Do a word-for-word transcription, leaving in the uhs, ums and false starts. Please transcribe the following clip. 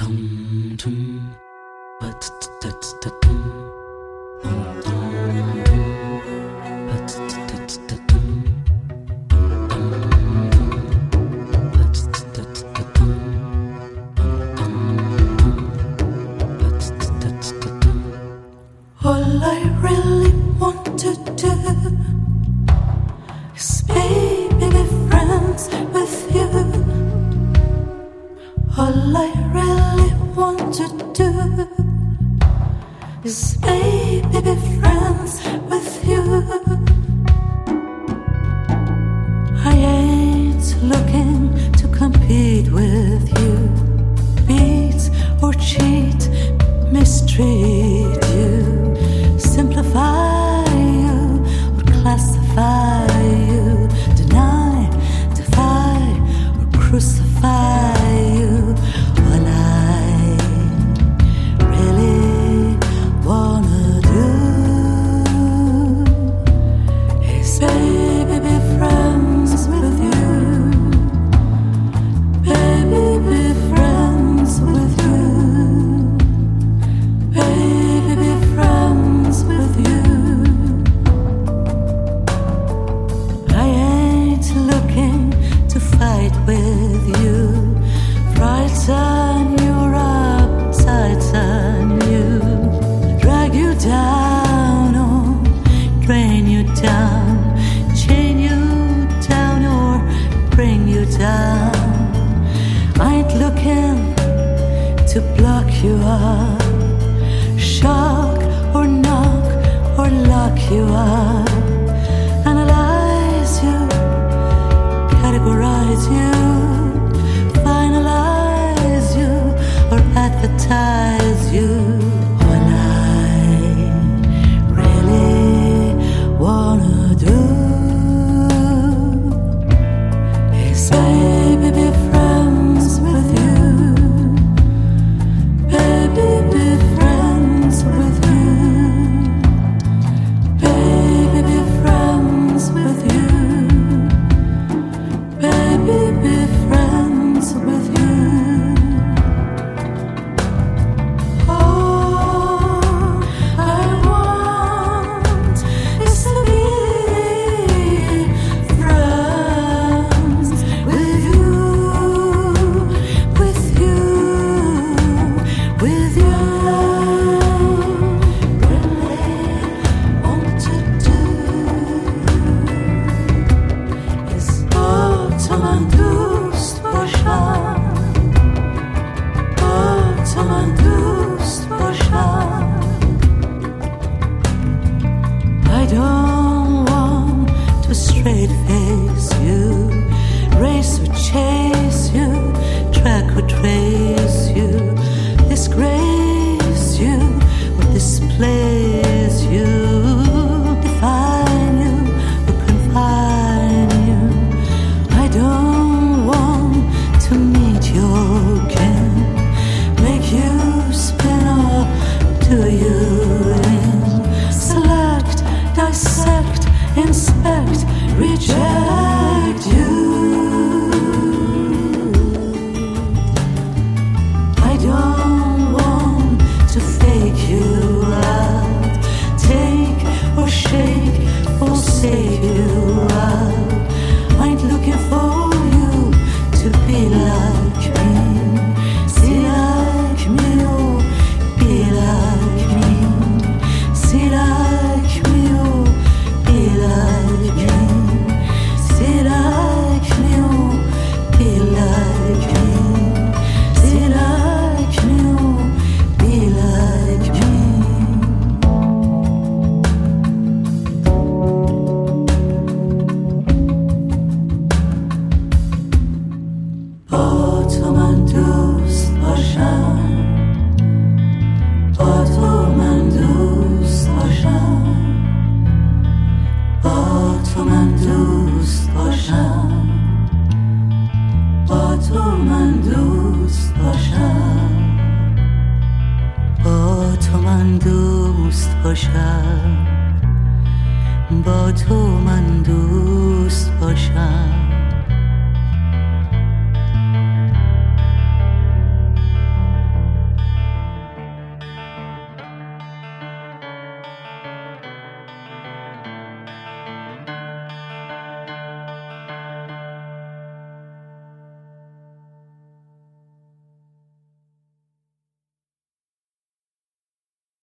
All I really want to do is maybe be friends with you. All I really want to do is maybe be friends with you. I ain't looking to compete with you, beat or cheat, mistreat you, simplify you or classify you, deny, defy or crucify you. All I really wanna do is baby be friends with you, baby be friends with you, baby be friends with you. I ain't looking to fight with you, frighten you up, tighten you, drag you down or drain you down, chain you down or bring you down. I ain't looking to block you up, shock or knock or lock you up, analyze you, categorize you, finalize you or advertise you. All I really wanna do is baby be friends with you, baby be friends with you, baby be friends with you, baby be friends with you. All I want is to be friends with you, with you, with you. Really want to do is Ottomandust باشم، Ottomandust باشم. I don't want to straight face you, race or chase you, track or trace you, disgrace you or displace you, define you or confine you. I don't want to meet your kin, make you spin or do you in, select, dissect, inspect, reject you. I don't want to fake you out, take or shake, forsake you out. I ain't looking for you to be like me, see like me or be like me, see like me or be like me, see like me or be like me, see like me or be like me. با تو من دوست باشم، با تو من دوست باشم، با تو من دوست باشم، با تو من دوست باشم، با تو من دوست باشم، با تو من دوست باشم.